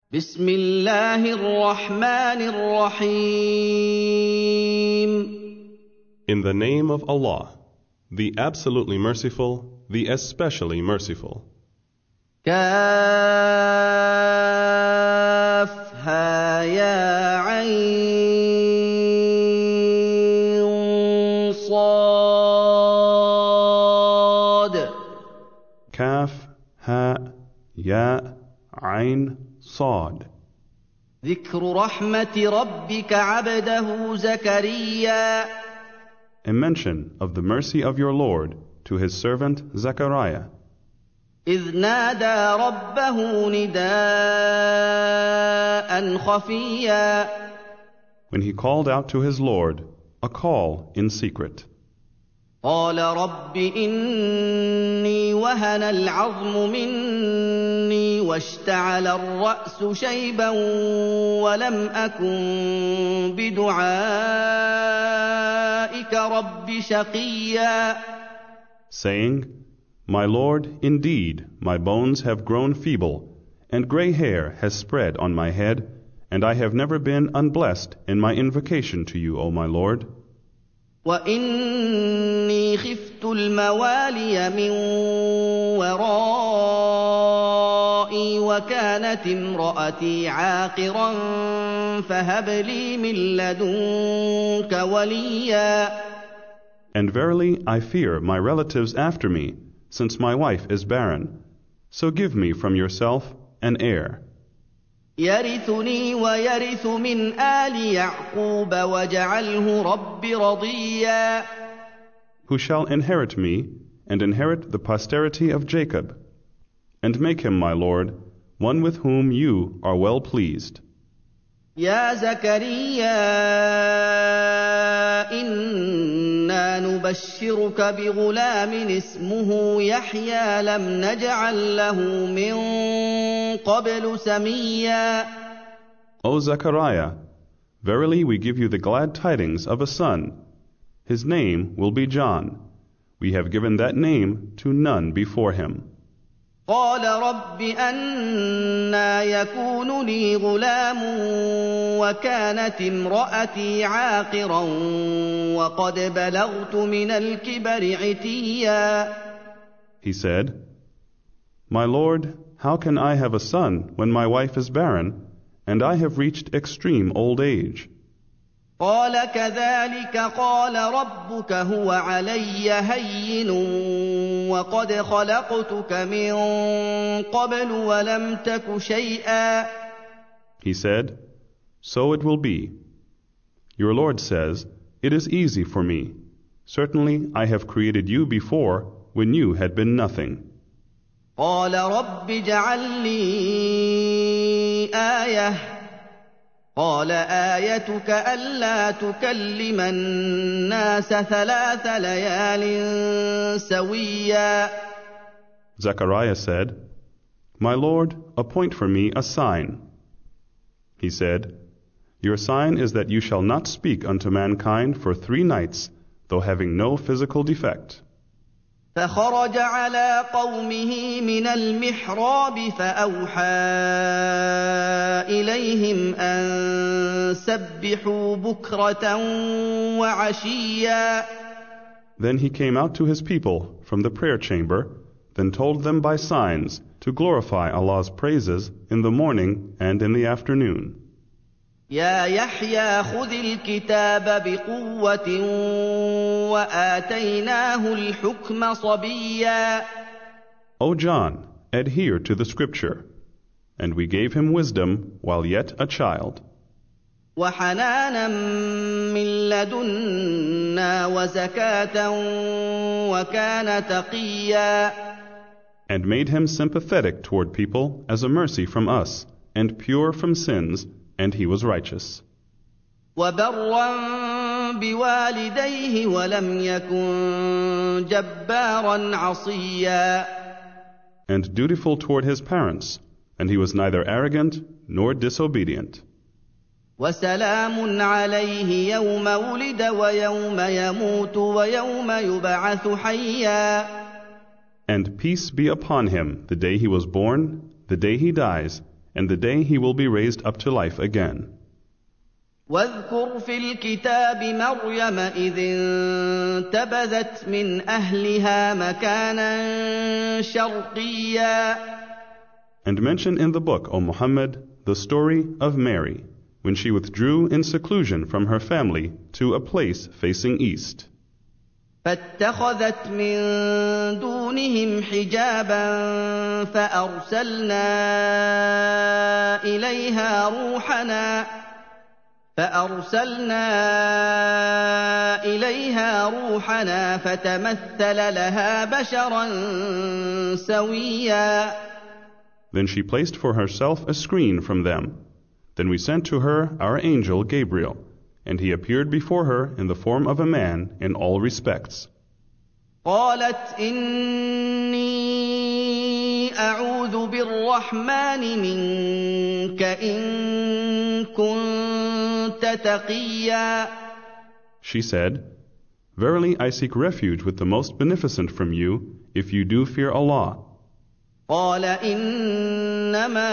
بسم الله الرحمن الرحيم. In the name of Allah, the absolutely merciful, the especially merciful. كافها يا عين صاد. Kaf, ha, ya, ain, صاد. ذكر رحمة ربك عبده زكريا. A mention of the mercy of your Lord to his servant Zechariah, إذ نادى ربه نداء خفيا. when he called out to his Lord a call in secret. قال رب إني وهن العظم مني واشتعل الرأس شيبا ولم أكن بدعائك رب شقيا. Saying, My Lord, indeed, my bones have grown feeble, and gray hair has spread on my head, and I have never been unblessed in my invocation to you, O my Lord. وإني خفت الموالي من ورائي وكانت امرأتي عاقرا فهب لي من لدنك وليا. And verily, I fear my relatives after me, since my wife is barren. So give me from yourself an heir, يرثني ويرث من آل يعقوب واجعله رب رضيا. who shall inherit me and inherit the posterity of Jacob, and make him, my Lord, one with whom you are well pleased. يا زكريا إنا نبشرك بغلام اسمه يحيى لم نجعل له من قبل سميا. O Zechariah, verily we give you the glad tidings of a son. His name will be John. We have given that name to none before him. قال رب أنى يكون لي غلام وكانت امرأتي عاقرا وقد بلغت من الكبر عتيا. He said, My Lord, how can I have a son when my wife is barren, and I have reached extreme old age? قال كذلك قال ربك هو علي هين وقد خلقتك من قبل ولم تك شيئا. He said, So it will be. Your Lord says, It is easy for me. Certainly I have created you before when you had been nothing. قال رب اجعل لي آية. قال آيتك ألا تكلم الناس 3 ليال سويا. Zechariah said, My Lord, appoint for me a sign. He said, Your sign is that you shall not speak unto mankind for 3 nights, though having no physical defect. فخرج على قومه من المحراب فأوحى إليهم أن سبحوا بكرة وعشيا. Then he came out to his people from the prayer chamber, then told them by signs to glorify Allah's praises in the morning and in the afternoon. يا يحيى خذ الكتاب بقوة وآتيناه الحكم صبيا. O John, adhere to the scripture, and we gave him wisdom while yet a child, وحنانا من لدنا وزكاة وكان تقيا. and made him sympathetic toward people as a mercy from us, and pure from sins, and he was righteous. وبرا بوالديه ولم يكن جبارا عصيا. And dutiful toward his parents, and he was neither arrogant nor disobedient. وسلام عليه يوم ولد ويوم يموت ويوم يبعث حيا. And peace be upon him the day he was born, the day he dies, and the day he will be raised up to life again. واذكر في الكتاب مريم إذ انتبذت من أهلها مكانا شرقيا. And mention in the book, O Muhammad, the story of Mary, when she withdrew in seclusion from her family to a place facing east. فاتخذت من دونهم حجابا فأرسلنا إليها روحنا فتمثل لها بشرا سويا. Then she placed for herself a screen from them. Then we sent to her our angel Gabriel, and he appeared before her in the form of a man in all respects. قالت إني أعوذ بالرحمن منك إن كنت تقيا. She said, Verily I seek refuge with the most beneficent from you, if you do fear Allah. قال إنما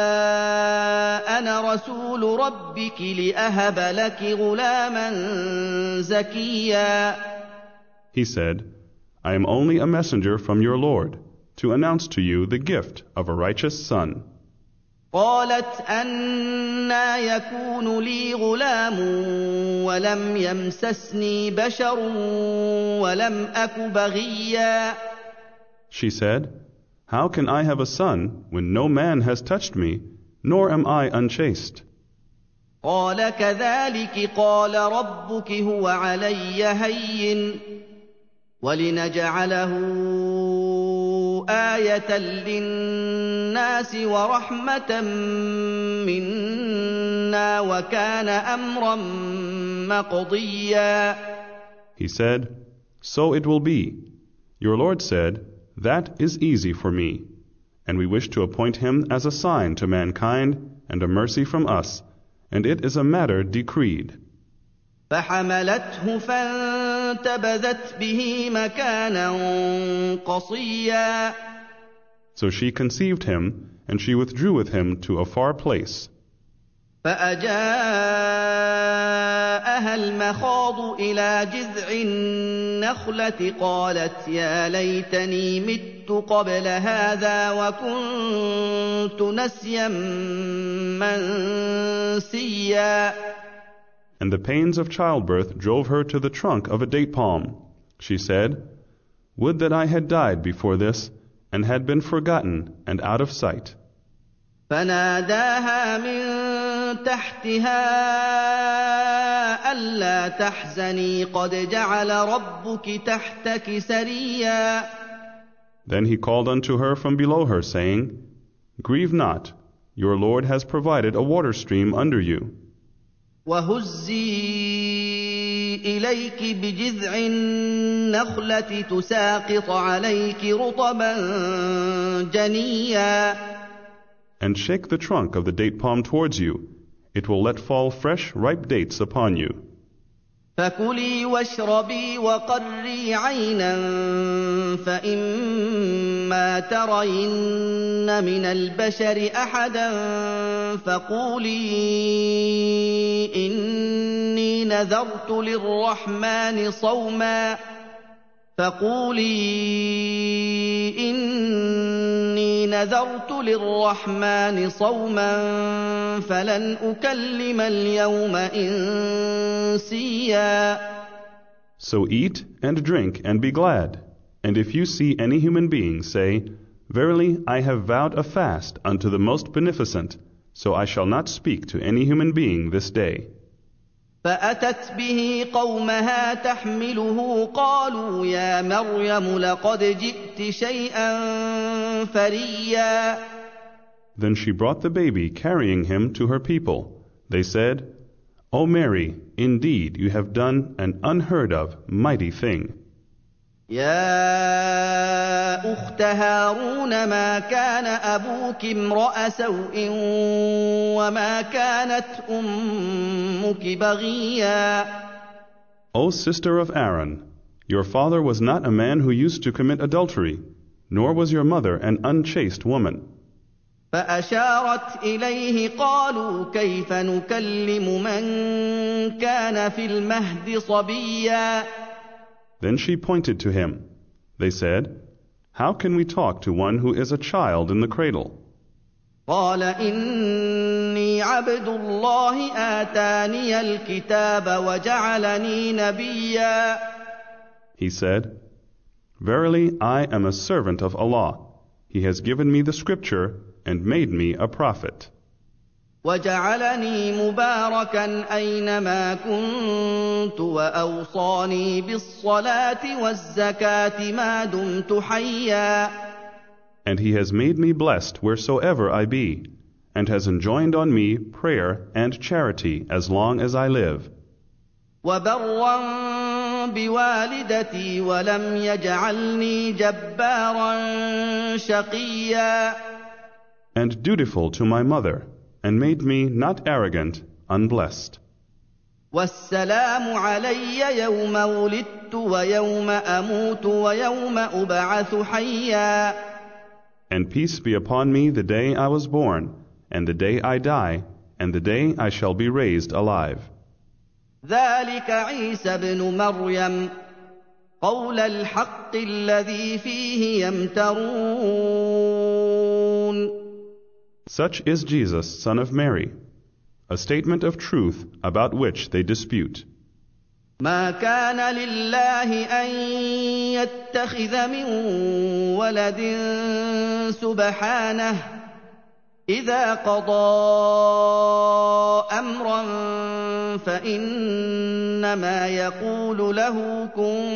أنا رسول ربك لأهب لك غلاما زكيا. He said, I am only a messenger from your Lord, to announce to you the gift of a righteous son. قالت أنى يكون لي غلام ولم يمسسني بشر ولم أك بغيا. She said, How can I have a son when no man has touched me, nor am I unchaste? قال كذلك قال ربك هو علي هين ولنجعله آية للناس ورحمة منا وكان أمرا مقضيا. He said, So it will be. Your Lord said, That is easy for me, and we wish to appoint him as a sign to mankind and a mercy from us, and it is a matter decreed. فحملته فانتبذت به مكانا قصيا. So she conceived him, and she withdrew with him to a far place. فأجاءها المخاض إلى جذع النخلة قالت يا ليتني مت قبل هذا وكنت نسيا منسيا. And the pains of childbirth drove her to the trunk of a date palm. She said, Would that I had died before this, and had been forgotten and out of sight. فناداها من تحتها ألا تحزني قد جعل ربك تحتك سريا. Then he called unto her from below her, saying, Grieve not, your Lord has provided a water stream under you. وهزي إليك بجذع النخلة تساقط عليك رطبا جنيا. And shake the trunk of the date palm towards you. It will let fall fresh, ripe dates upon you. فكلي واشربي وقري عينا فإما ترين من البشر أحدا فقولي إني نذرت للرحمن صوما فلن أكلم اليوم إنسيا. So eat and drink and be glad. And if you see any human being, say, Verily I have vowed a fast unto the most beneficent, so I shall not speak to any human being this day. فأتت به قومها تحمله قالوا يا مريم لقد جئت شيئا فريا. Then she brought the baby, carrying him to her people. They said, O Mary, indeed you have done an unheard of mighty thing. يا أخت هارون ما كان أبوك امرأ سوء وما كانت أمك بغيا. O sister of Aaron, your father was not a man who used to commit adultery, nor was your mother an unchaste woman. فأشارت إليه قالوا كيف نكلم من كان في المهد صبيا. Then she pointed to him. They said, "How can we talk to one who is a child in the cradle?" قال إني عبد الله آتاني الكتاب وجعلني نبيا. He said, "Verily, I am a servant of Allah. He has given me the scripture and made me a prophet. وجعلني مباركا أينما كنت وأوصاني بالصلاة والزكاة ما دمت حيا. And he has made me blessed wheresoever I be, and has enjoined on me prayer and charity as long as I live. وبرا بوالدتي ولم يجعلني جبارا شقيا. And dutiful to my mother, and made me not arrogant, unblessed. والسلام علي يوم ولدت ويوم أموت ويوم أبعث حيا. And peace be upon me the day I was born, and the day I die, and the day I shall be raised alive. ذلك عيسى ابن مريم قول الحق الذي فيه يمترون. Such is Jesus, son of Mary, a statement of truth about which they dispute. ما كان لله أن يتخذ من ولد سبحانه إذا قضى أمرا فإنما يقول له كن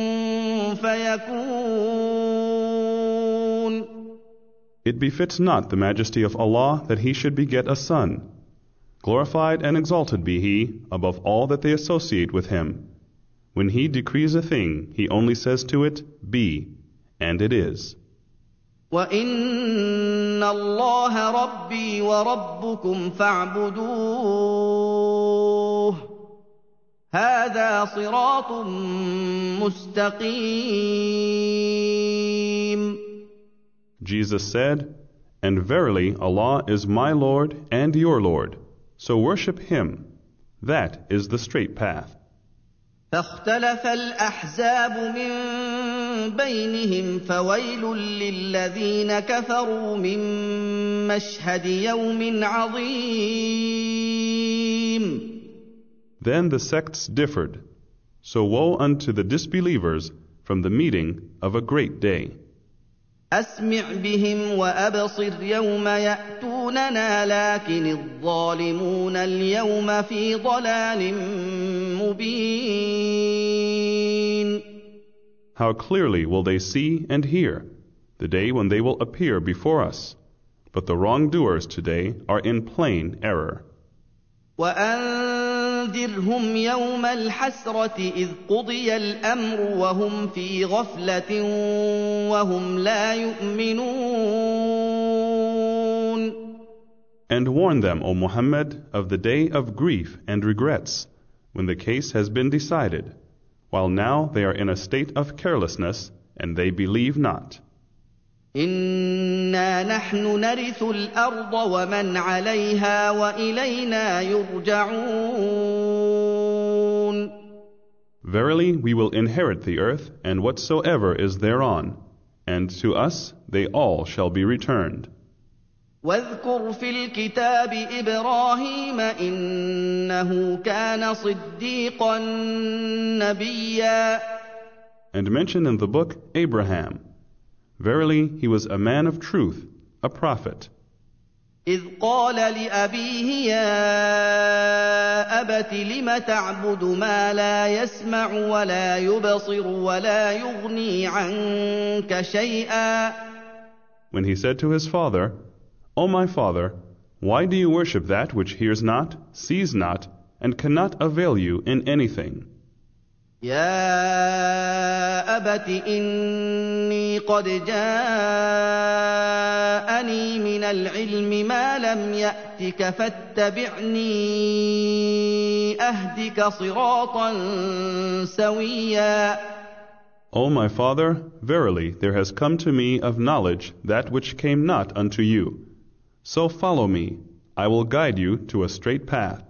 فيكون. It befits not the majesty of Allah that he should beget a son. Glorified and exalted be he above all that they associate with him. When he decrees a thing, he only says to it, "Be," and it is. وَإِنَّ اللَّهَ رَبِّي وَرَبُّكُمْ فَاعْبُدُوهُ هَذَا صِرَاطٌ مُسْتَقِيمٌ. Jesus said, "And verily Allah is my Lord and your Lord, so worship him. That is the straight path." فاختلف الأحزاب من بينهم فويل للذين كفروا من مشهد يوم عظيم. Then the sects differed. So woe unto the disbelievers from the meeting of a great day. أسمع بهم وأبصر يوم يأتوننا لكن الظالمون اليوم في ضلال مبين. How clearly will they see and hear the day when they will appear before us. But the wrongdoers today are in plain error. وأنذرهم يوم الحسرة إذ قضي الأمر وهم في غفلة وهم لا يؤمنون. And warn them, O Muhammad, of the day of grief and regrets, when the case has been decided, while now they are in a state of carelessness and they believe not. إنا نحن نرث الأرض ومن عليها وإلينا يرجعون. Verily, we will inherit the earth and whatsoever is thereon, and to us they all shall be returned. واذكر في الكتاب إبراهيم إنه كان صديقا نبيا. And mention in the book Abraham. Verily, he was a man of truth, a prophet. إذ قال لأبيه يا أبت لم تعبد ما لا يسمع ولا يبصر ولا يغني عنك شيئا. When he said to his father, "O my father, why do you worship that which hears not, sees not, and cannot avail you in anything?" يا أبت إني قد جاءني من العلم ما لم يأتك فاتبعني أهدك صراطا سويا. O my father, verily there has come to me of knowledge that which came not unto you. So follow me, I will guide you to a straight path.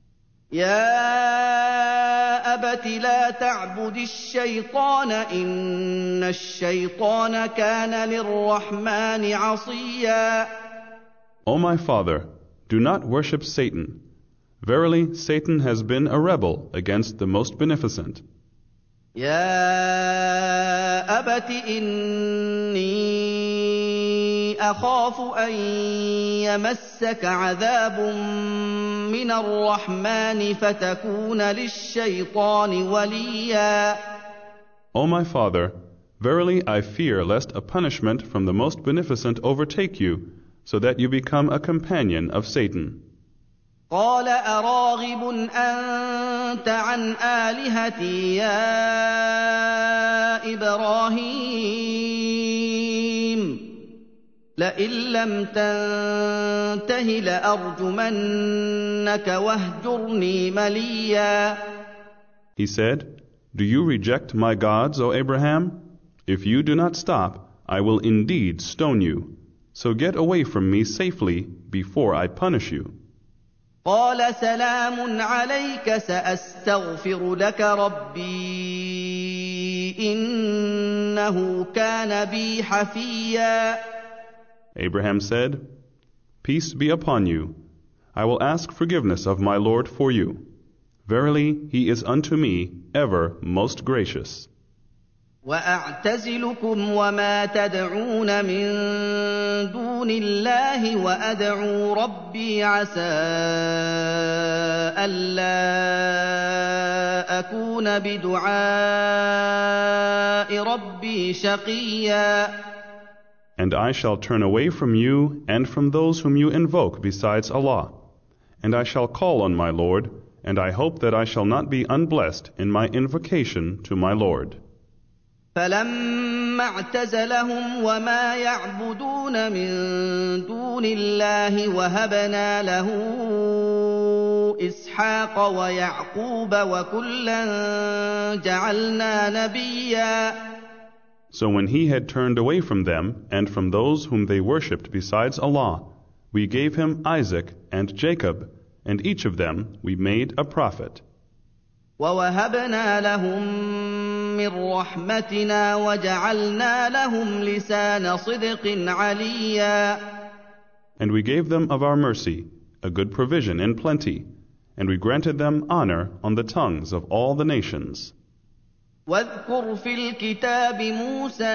يا أبت لا تعبد الشيطان إن الشيطان كان للرحمن عصيا. O my father, do not worship Satan. Verily, Satan has been a rebel against the Most Beneficent. يا أبت إني أخاف أن يمسك عذاب من الرحمن فتكون للشيطان وليا. O my father, verily I fear lest a punishment from the Most Beneficent overtake you, so that you become a companion of Satan. قال أراغب أنت عن آلهتي يا إبراهيم لئن لم تنته لأرجمنك واهجرني مليا. He said, Do you reject my gods, O Abraham? If you do not stop, I will indeed stone you. So get away from me safely before I punish you. قال سلام عليك سأستغفر لك ربي إنه كان بي حفيا. Abraham said, Peace be upon you. I will ask forgiveness of my Lord for you. Verily, he is unto me ever most gracious. وأعتزلكم وما تدعون من دون الله وأدعو ربي عسى ألا أكون بدعاء ربي شقيا. And I shall turn away from you and from those whom you invoke besides Allah. And I shall call on my Lord, and I hope that I shall not be unblessed in my invocation to my Lord. فلما اعتزلهم وما يعبدون من دون الله وهبنا له إسحاق ويعقوب وكلا جعلنا نبيا. So when he had turned away from them and from those whom they worshipped besides Allah, we gave him Isaac and Jacob, and each of them we made a prophet. ووهبنا لهم من رحمتنا وجعلنا لهم لسان صدق عليا. And we gave them of our mercy a good provision in plenty, and we granted them honor on the tongues of all the nations. واذكر في الكتاب موسى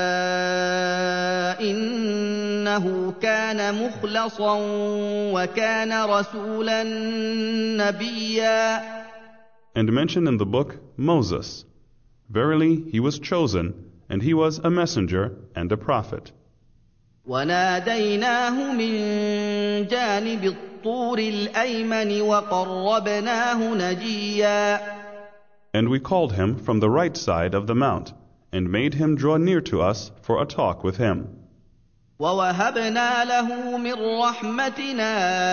إنه كان مخلصا وكان رسولا نبيا. And mention in the book Moses. Verily, he was chosen, and he was a messenger and a prophet. وناديناه من جانب الطور الأيمن وقربناه نجيا. And we called him from the right side of the mount, and made him draw near to us for a talk with him. ووهبنا له من رحمتنا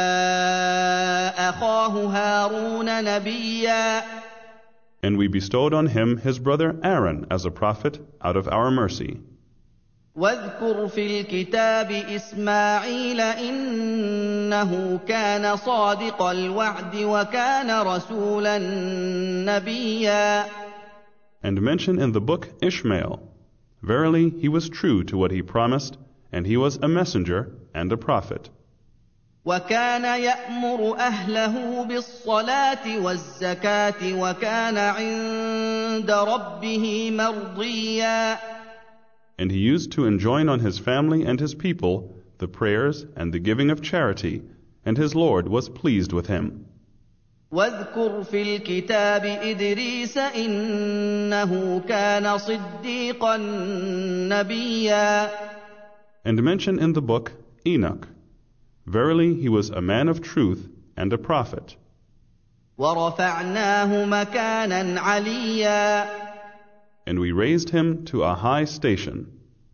أخاه هارون نبيا. And we bestowed on him his brother Aaron as a prophet out of our mercy. واذكر في الكتاب إسماعيل إنه كان صادق الوعد وكان رسولا نبيا. And mention in the book Ishmael. Verily, he was true to what he promised, and he was a messenger and a prophet. وكان يأمر أهله بالصلاة والزكاة وكان عند ربه مرضيا. And he used to enjoin on his family and his people the prayers and the giving of charity, and his Lord was pleased with him. واذكر في الكتاب إدريس إنه كان صديقا نبيا. And mention in the book Enoch. Verily, he was a man of truth and a prophet. ورفعناه مكانا عليا. And we raised him to a high station.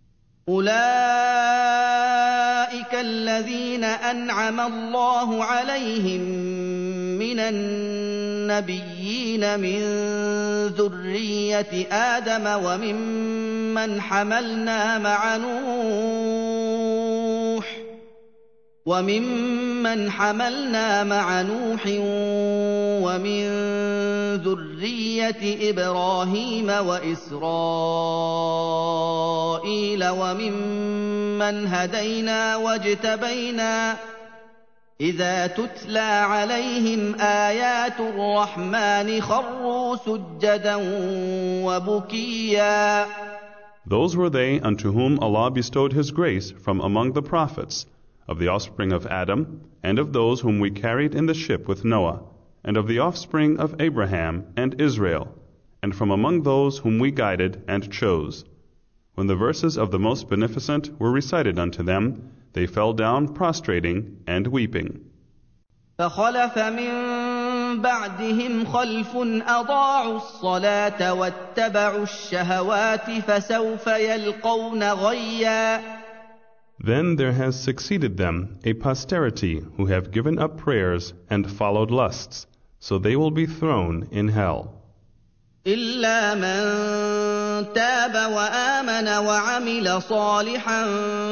أولئك الذين أنعم الله عليهم من النبيين من ذرية آدم وممن حملنا مع نوح وَمِمَّنْ حَمَلْنَا مَعَ نُوحٍ وَمِن ذُرِّيَّةِ إِبْرَاهِيمَ وَإِسْرَائِيلَ وَمِمَّنْ هَدَيْنَا وَاجْتَبَيْنَا ۚ إِذَا تُتْلَىٰ عَلَيْهِمْ آيَاتُ الرَّحْمَٰنِ خَرُّوا سُجَّدًا وَبُكِيًّا. Those were they unto whom Allah bestowed His grace from among the prophets, of the offspring of Adam, and of those whom we carried in the ship with Noah, and of the offspring of Abraham and Israel, and from among those whom we guided and chose. When the verses of the Most Beneficent were recited unto them, they fell down prostrating and weeping. فَخَلَفَ مِن بَعْدِهِمْ خَلْفٌ أَضَاعُوا الصَّلَاةَ وَاتَّبَعُوا الشَّهَوَاتِ فَسَوْفَ يَلْقَوْنَ غَيًّا. Then there has succeeded them a posterity who have given up prayers and followed lusts, so they will be thrown in hell. إِلَّا مَن تَابَ وَآمَنَ وَعَمِلَ صَالِحًا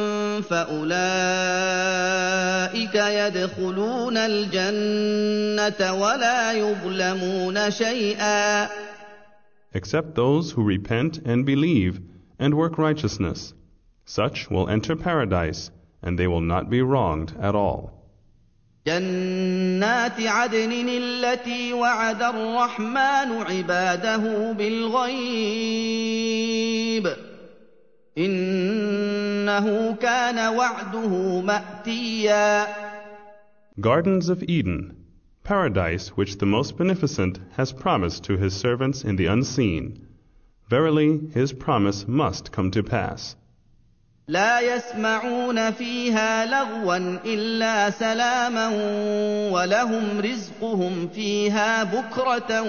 فَأُولَٰئِكَ يَدْخُلُونَ الْجَنَّةَ وَلَا يُظْلَمُونَ شَيْئًا. Except those who repent and believe and work righteousness. Such will enter paradise, and they will not be wronged at all. جَنَّاتِ عَدْنٍ الَّتِي وَعَدَ الرَّحْمَٰنُ عِبَادَهُ بِالْغَيْبِ ۚ إِنَّهُ كَانَ وَعْدُهُ مَأْتِيًّا. Gardens of Eden, paradise which the Most Beneficent has promised to His servants in the unseen. Verily, His promise must come to pass. لَا يَسْمَعُونَ فِيهَا لَغْوًا إِلَّا سَلَامًا وَلَهُمْ رِزْقُهُمْ فِيهَا بُكْرَةً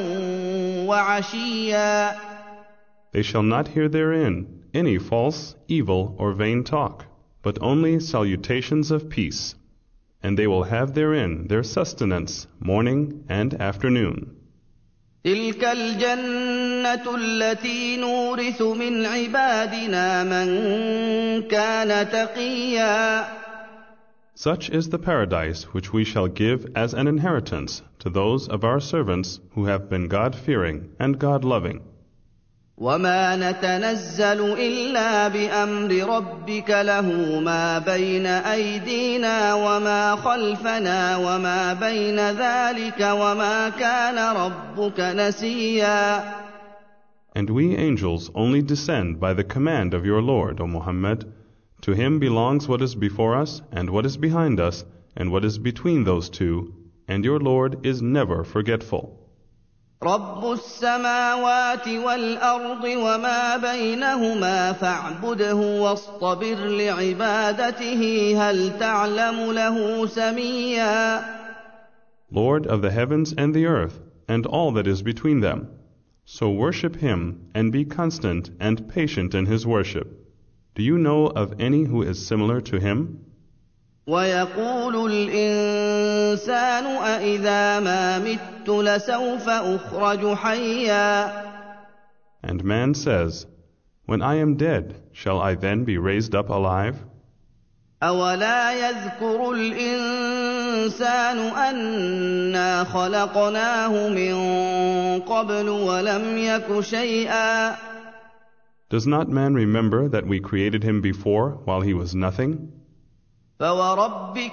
وَعَشِيًّا. They shall not hear therein any false, evil, or vain talk, but only salutations of peace. And they will have therein their sustenance morning and afternoon. تِلْكَ الْجَنَّةُ الَّتِي نُورِثُ مِنْ عِبَادِنَا مَن كَانَ تَقِيًّا. Such is the paradise which we shall give as an inheritance to those of our servants who have been God-fearing and God-loving. وَمَا نَتَنَزَّلُ إِلَّا بِأَمْرِ رَبِّكَ لَهُ مَا بَيْنَ أَيْدِينَا وَمَا خَلْفَنَا وَمَا بَيْنَ ذَلِكَ وَمَا كَانَ رَبُّكَ نَسِيًّا. And we angels only descend by the command of your Lord, O Muhammad. To Him belongs what is before us and what is behind us and what is between those two, and your Lord is never forgetful. رَبُّ السَّمَاوَاتِ وَالْأَرْضِ وَمَا بَيْنَهُمَا فَاعْبُدْهُ وَاصْطَبِرْ لِعِبَادَتِهِ هَلْ تَعْلَمُ لَهُ سَمِيًّا. Lord of the heavens and the earth, and all that is between them. So worship Him, and be constant and patient in His worship. Do you know of any who is similar to Him? وَيَقُولُ الْإِنسَانُ أَإِذَا مَا مِتُّ لَسَوْفَ أُخْرَجُ حَيًّا. And man says, when I am dead, shall I then be raised up alive? أَوَلَا يَذْكُرُ الْإِنسَانُ أَنَّا خَلَقْنَاهُ مِن قَبْلُ وَلَمْ يَكُ شَيْئًا. Does not man remember that we created him before while he was nothing? فَوَرَبِّكَ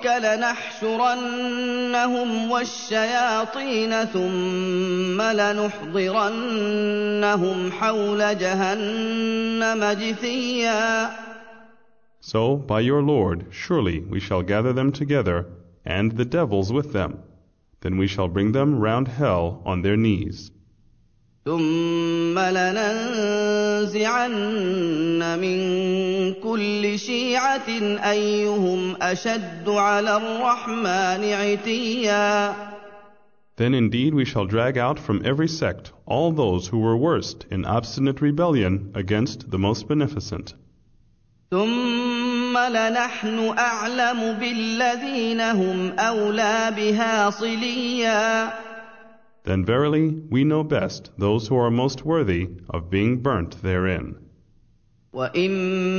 لَنَحْشُرَنَّهُمْ وَالشَّيَاطِينَ ثُمَّ لَنُحْضِرَنَّهُمْ حَوْلَ جَهَنَّمَ جِثِيًّا. So, by your Lord, surely we shall gather them together, and the devils with them. Then we shall bring them round hell on their knees. ثُمَّ لَنَنزِعَنَّ مِن كُلِّ شِيعَةٍ أَيُّهُمْ أَشَدُّ عَلَى الرَّحْمَٰنِ عِتِيًّا. Then indeed we shall drag out from every sect all those who were worst in obstinate rebellion against the Most Beneficent. ثُمَّ لَنَحْنُ أَعْلَمُ بِالَّذِينَ هُمْ أَوْلَىٰ بِهَا صِلِيًّا. Then verily we know best those who are most worthy of being burnt therein. وَإِن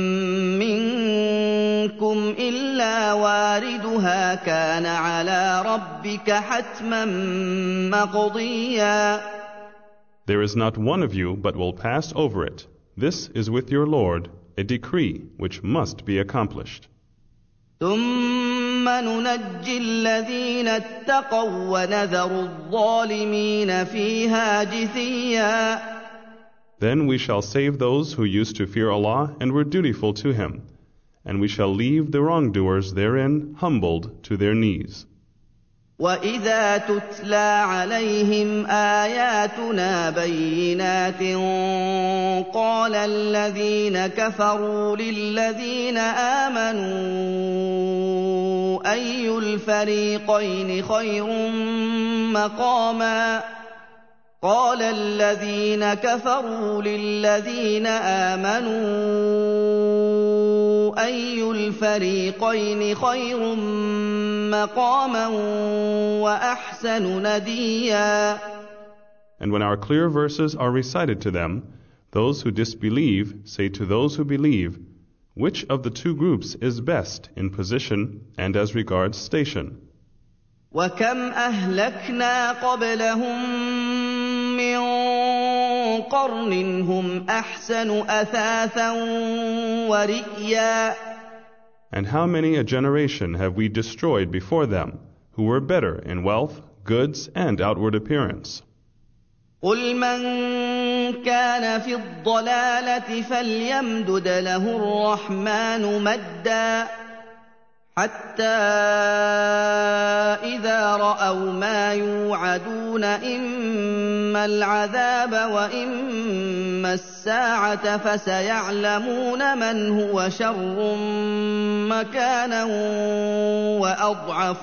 مِّنكُمْ إِلَّا وَارِدُهَا كَانَ عَلَىٰ رَبِّكَ حَتْمًا مَّقْضِيًّا. There is not one of you but will pass over it. This is with your Lord a decree which must be accomplished. ثُمَّ نُنَجِّي الَّذِينَ اتَّقَوا وَّنَذَرُ الظَّالِمِينَ فِيهَا جِثِيًّا. Then we shall save those who used to fear Allah and were dutiful to Him, and we shall leave the wrongdoers therein humbled to their knees. وَإِذَا تُتْلَىٰ عَلَيْهِمْ آيَاتُنَا بَيِّنَاتٍ قَالَ الَّذِينَ كَفَرُوا لِلَّذِينَ آمَنُوا أَيُّ الْفَرِيقَيْنِ خَيْرٌ مَّقَامًا قَالَ الَّذِينَ كَفَرُوا لِلَّذِينَ آمَنُوا أَيُّ الْفَرِيقَيْنِ خَيْرٌ مَّقَامًا وَأَحْسَنُ نَدِيًّا. And when our clear verses are recited to them, those who disbelieve say to those who believe, which of the two groups is best in position and as regards station? وَكَمْ أَهْلَكْنَا قَبْلَهُم مِّن قَرْنٍ هُمْ أَحْسَنُ أَثَاثًا وَرِئْيًا. And how many a generation have we destroyed before them, who were better in wealth, goods, and outward appearance? قُلْ مَن كَانَ فِي الضَّلَالَةِ فَلْيَمْدُدْ لَهُ الرَّحْمَٰنُ مَدًّا حَتَّىٰ إِذَا رَأَوْا مَا يُوعَدُونَ إِمَّا الْعَذَابَ وَإِمَّا السَّاعَةَ فَسَيَعْلَمُونَ مَنْ هُوَ شَرٌّ مَّكَانًا وَأَضْعَفُ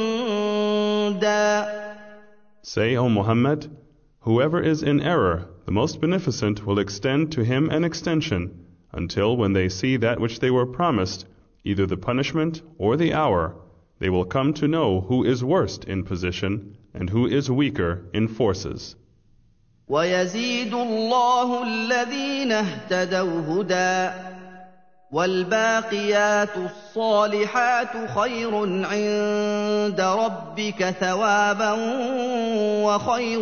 جُندًا. Say, O Muhammad, whoever is in error, the most beneficent will extend to him an extension, until when they see that which they were promised, either the punishment or the hour, they will come to know who is worst in position and who is weaker in forces. وَيَزِيدُ اللَّهُ الَّذِينَ اهْتَدَوْا هُدًى وَالْبَاقِيَاتُ الصَّالِحَاتُ خَيْرٌ عِندَ رَبِّكَ ثَوَابًا وَخَيْرٌ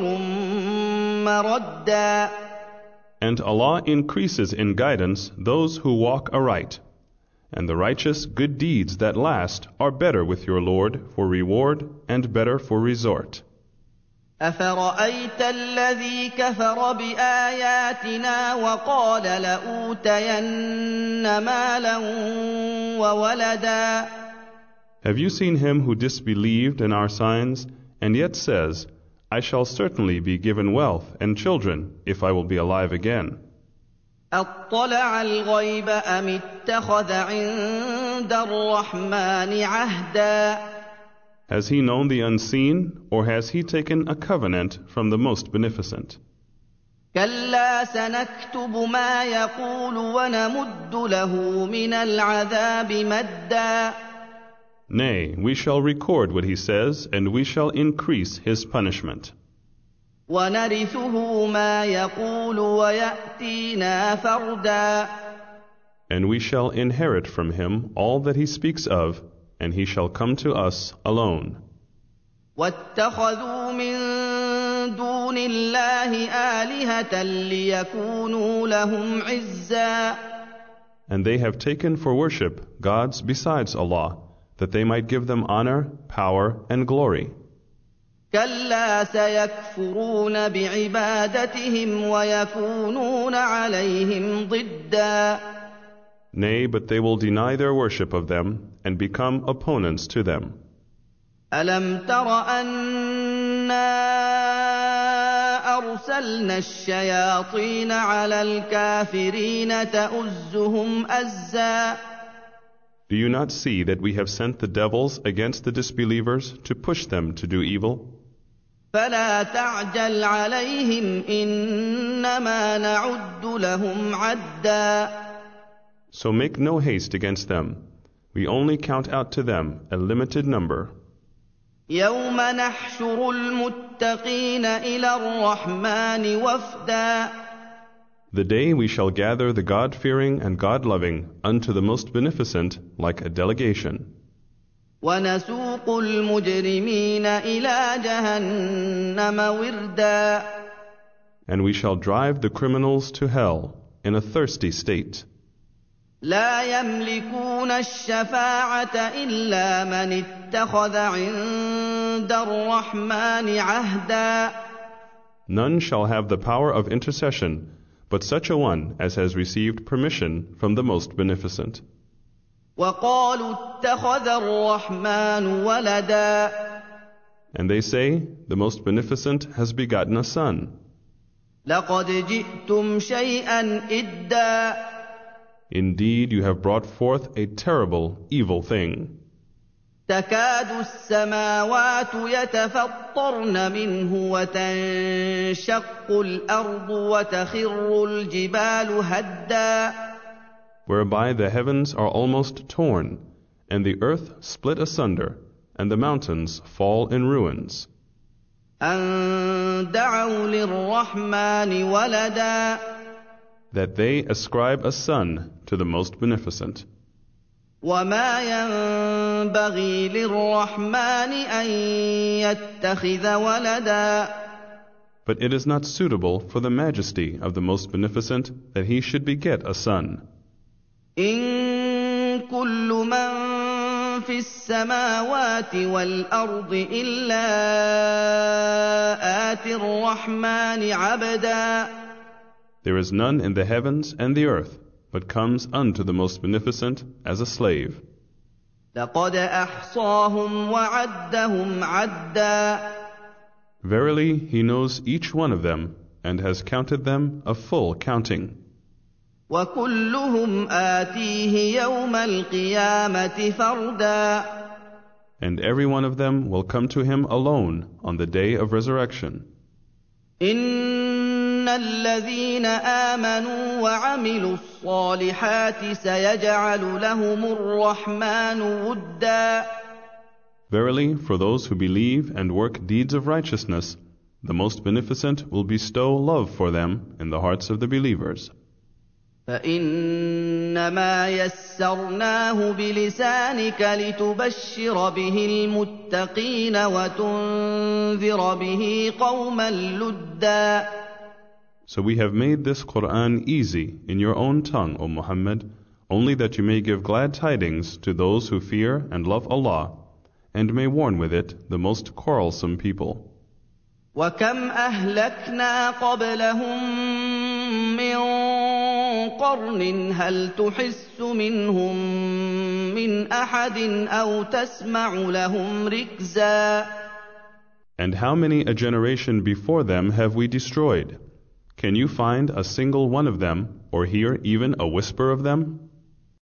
مَّرَدًّا. And Allah increases in guidance those who walk aright. And the righteous good deeds that last are better with your Lord for reward and better for resort. أَفَرَأَيْتَ الَّذِي كَفَرَ بِآيَاتِنَا وَقَالَ لَأُوتَيَنَّ مَالًا وَوَلَدًا. Have you seen him who disbelieved in our signs and yet says, I shall certainly be given wealth and children if I will be alive again? أَطَّلَعَ الْغَيْبَ أَمِ اتَّخَذَ عِندَ الرَّحْمَٰنِ عَهْدًا. Has he known the unseen, or has he taken a covenant from the Most Beneficent? كَلَّا سَنَكْتُبُ مَا يَقُولُ وَنَمُدُّ لَهُ مِنَ الْعَذَابِ مَدًّا. Nay, we shall record what he says, and we shall increase his punishment. وَنَرِثُهُ مَا يَقُولُ وَيَأْتِينَا فَرْدًا. And we shall inherit from him all that he speaks of, and he shall come to us alone. وَاتَّخَذُوا مِن دُونِ اللَّهِ آلِهَةً لِّيَكُونُوا لَهُمْ عِزًّا. And they have taken for worship gods besides Allah, that they might give them honor, power, and glory. كَلَّا سَيَكْفُرُونَ بِعِبَادَتِهِمْ وَيَكُونُونَ عَلَيْهِمْ ضِدًّا. Nay, but they will deny their worship of them and become opponents to them. أَلَمْ تَرَ أَنَّا أَرْسَلْنَا الشَّيَاطِينَ عَلَى الْكَافِرِينَ تَؤُزُّهُمْ أَزًّا. Do you not see that we have sent the devils against the disbelievers to push them to do evil? فَلَا تَعْجَلْ عَلَيْهِمْ إِنَّمَا نَعُدُّ لَهُمْ عَدًّا. So make no haste against them. We only count out to them a limited number. يَوْمَ نَحْشُرُ الْمُتَّقِينَ إِلَى الرَّحْمَٰنِ وَفْدًا. The day we shall gather the God-fearing and God-loving unto the most beneficent like a delegation. ونسوق المجرمين إلى جهنم وردا And we shall drive the criminals to hell in a thirsty state. لا يملكون الشفاعة إلا من اتخذ عند الرحمن عهدا. None shall have the power of intercession but such a one as has received permission from the most beneficent. وقالوا اتخذ الرحمن ولدا. And they say, the most beneficent has begotten a son. لقد جئتم شيئا إدا. Indeed, you have brought forth a terrible, evil thing. تكاد السماوات يتفطرن منه وتنشق الأرض وتخر الجبال هدا. Whereby the heavens are almost torn, and the earth split asunder, and the mountains fall in ruins. أن دعوا للرحمن ولدا. That they ascribe a son to the most beneficent. وما ينبغي للرحمن أن يتخذ ولدا. But it is not suitable for the majesty of the most beneficent that he should beget a son. إن كل من في السماوات والأرض إلا آتي الرحمن عبدا. There is none in the heavens and the earth, but comes unto the most beneficent as a slave. لقد أحصاهم وعدهم عدا. Verily, he knows each one of them, and has counted them a full counting. وكلهم آتيه يوم القيامة فردا. And every one of them will come to him alone on the day of resurrection. إن الذين آمنوا وعملوا الصالحات سيجعل لهم الرحمن ودا. Verily, for those who believe and work deeds of righteousness, the most beneficent will bestow love for them in the hearts of the believers. فإنما يسرناه بلسانك لتبشر به المتقين وتنذر به قوما لدا. So we have made this Quran easy in your own tongue, O Muhammad, only that you may give glad tidings to those who fear and love Allah, and may warn with it the most quarrelsome people. وكم أهلكنا قبلهم من قرن هل تحس منهم من أحد أو تسمع لهم ركزا. And how many a generation before them have we destroyed? Can you find a single one of them, or hear even a whisper of them?